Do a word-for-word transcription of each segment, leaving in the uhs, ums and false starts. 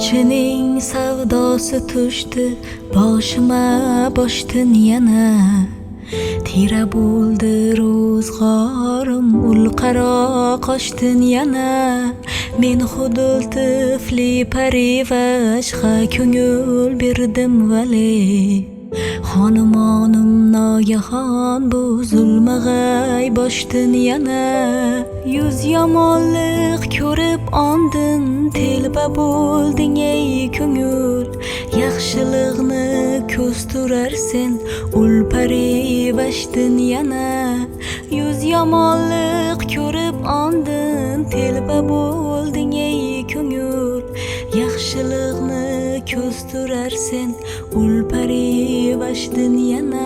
Sochining savdosi tushdi boshima boshdan yana. Tira bo'ldi ro'zg'orim ul qaro qochdan yana. Men xudul tifli parivashga ko'ngil berdim vali. Xonumonim nogahon bu zulmag'ay boshdan yana. Yuz yomonlik ko'rib ondin telba bo'lding ey ko'ngil. Yaxshilikni ko'z turarsen ul parivashdan yana. Yuz yomonlik ko'rib ondin telba bo'lding ey ko'ngil. Yaxshilikni ko'z turarsen ul parivashdan yana.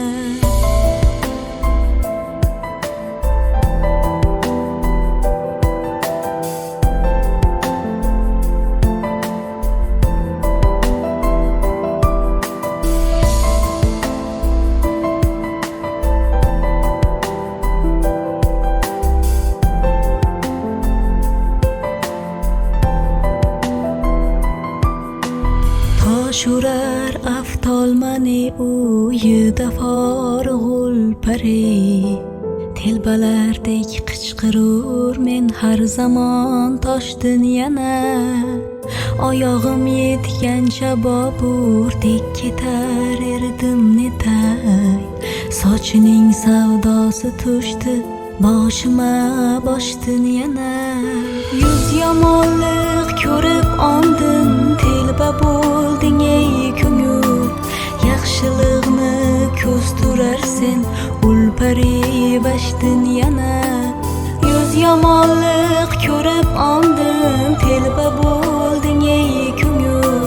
Shurar aftolmani uyida forg'ul pari. Telbalardek qichqirur men har zamon toshdan yana. Oyog'im yetgancha boburdek ketar erdim netay. Sochining savdosi tushdi boshima boshdan yana. Yuz yomonlik ko'rib ondin telba bo'lding ey ko'ngil. Yaxshilikni ko'z turarsen ul parivashdan yana. Yuz yomonlik ko'rib ondin telba bo'lding ey ko'ngil.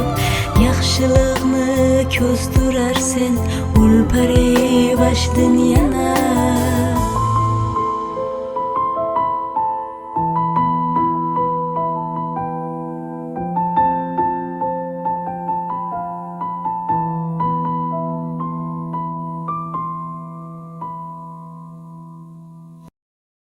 Yaxshilikni ko'z turarsen ul parivashdan yana.